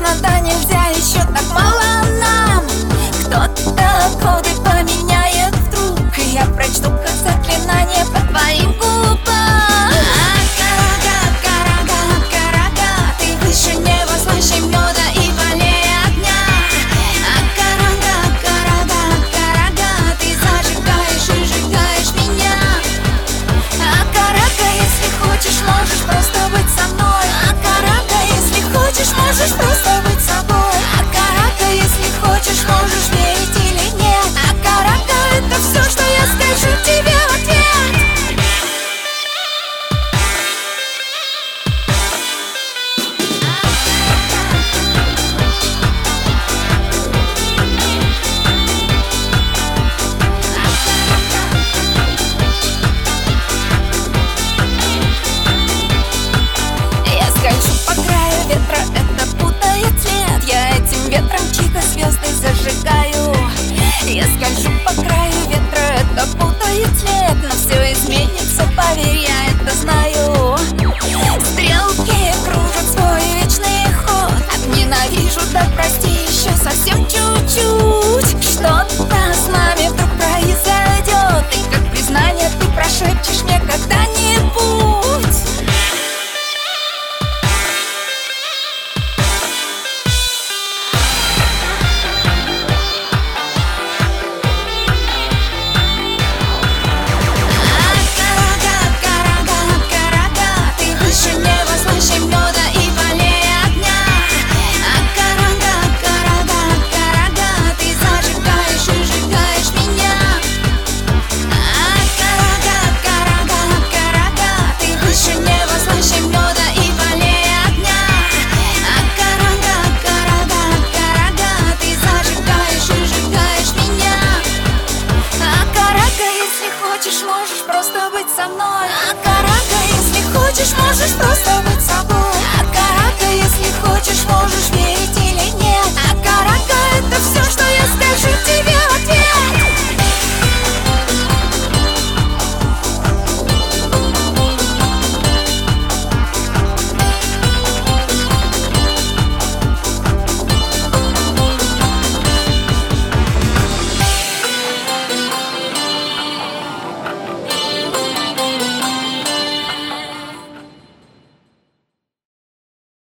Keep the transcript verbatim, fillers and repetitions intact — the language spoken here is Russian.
Поздно, да нельзя, еще так мало нам. Кто-то коды поменяет вдруг, и я прочту как заклинание по твоим губам. Карага, карага, карага, ты выше неба, слаще меда и полей огня. Карага, карага, карага, ты зажигаешь и сжигаешь меня. Карага, если хочешь, можешь просто быть со мной. Карага, если хочешь, можешь просто быть собой. Карага, если хочешь, можешь верить или нет. Карага, это все, что я скажу тебе в ответ. Я скольжу по краю ветра, это путает цвет. Я этим ветром чьи-то звезды зажигаю. Я скольжу по краю ветра, это путает цвет. Но все изменится, поверь, я это знаю. Стрелки кружат свой